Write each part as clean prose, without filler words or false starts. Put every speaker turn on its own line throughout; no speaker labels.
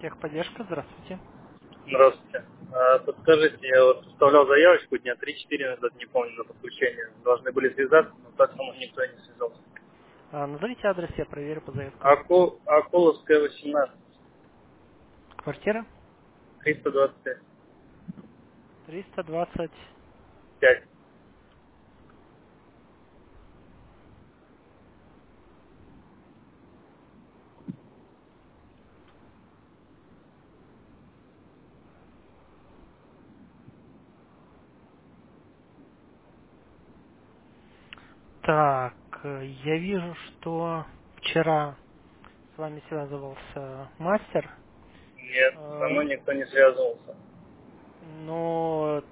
Техподдержка, здравствуйте.
Здравствуйте. Подскажите, я вот вставлял заявочку дня 3-4 назад, не помню, на подключение. Должны были связаться, но так со мной никто не связался.
Назовите адрес, я проверю по заявкам.
Акуловская, 18,
Квартира
325.
320. Так, я вижу, что вчера с вами связывался мастер,
Нет, со
э,
мной никто не связывался.
но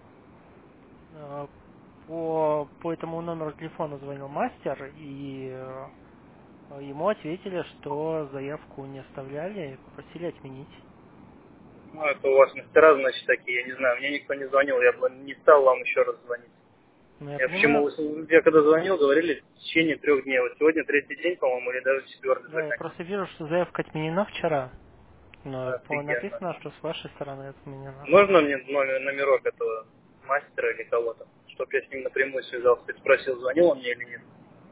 по этому номеру телефона звонил мастер, и ему ответили, что заявку не оставляли и попросили отменить.
Ну, это у вас мастера, значит, такие, я не знаю, мне никто не звонил, я бы не стал вам еще раз звонить.
Ну, я
Я почему,
понимаю,
я когда звонил, говорили в течение 3 дней. Вот сегодня 3-й день, по-моему, или даже 4-й
да, я
заканчивается.
просто вижу, что заявка отменена вчера, но
Офигенно.
написано, что с вашей стороны отменена.
Можно мне номерок этого мастера или кого-то, чтобы я с ним напрямую связался и спросил, звонил он мне или нет?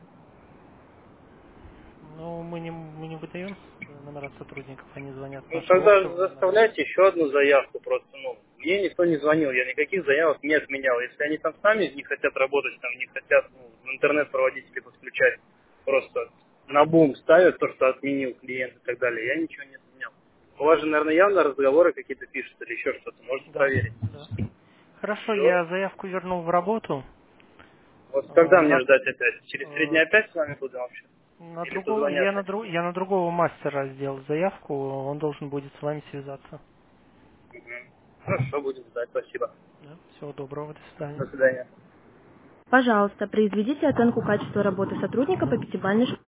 Ну, мы не выдаем номера сотрудников, они звонят с
Ну
нашего
тогда
общего номера.
заставляйте еще одну заявку просто, ну, мне никто не звонил, я никаких заявок не отменял. Если они там сами не хотят работать, там не хотят в интернет проводить или подключать, просто на бум ставят то, что отменил клиент и так далее, я ничего не отменял. У вас же, наверное, явно разговоры какие-то пишут или еще что-то, можете
Да,
проверить.
да. Хорошо,
Все.
я заявку вернул в работу.
Вот когда мне
На,
ждать опять? Через 3 дня
э,
опять с вами буду общаться?
на
Или
другого,
позвонят мне?
я на другого мастера сделал заявку, он должен будет с вами связаться.
Мгм. Хорошо, будем ждать, спасибо.
Да, всего доброго, до свидания.
До свидания.
Пожалуйста, произведите оценку качества работы сотрудника по пятибалльной шкале.